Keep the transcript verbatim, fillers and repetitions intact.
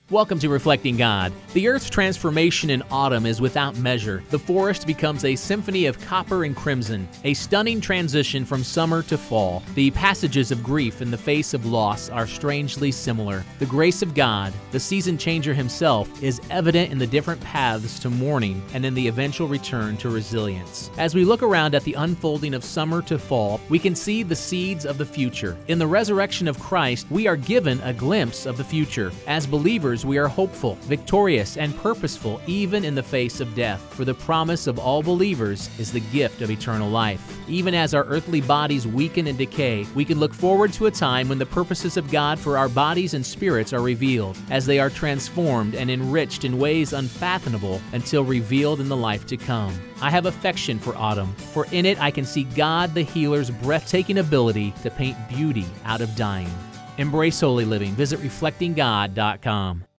Welcome to Reflecting God. The Earth's transformation in autumn is without measure. The forest becomes a symphony of copper and crimson, a stunning transition from summer to fall. The passages of grief in the face of loss are strangely similar. The grace of God, the season changer himself, is evident in the different paths to mourning and in the eventual return to resilience. As we look around at the unfolding of summer to fall, we can see the seeds of the future. In the resurrection of Christ, we are given a glimpse of the future. As believers, we are hopeful, victorious, and purposeful even in the face of death, for the promise of all believers is the gift of eternal life. Even as our earthly bodies weaken and decay, we can look forward to a time when the purposes of God for our bodies and spirits are revealed, as they are transformed and enriched in ways unfathomable until revealed in the life to come. I have affection for autumn, for in it I can see God the healer's breathtaking ability to paint beauty out of dying. Embrace holy living. Visit reflecting god dot com.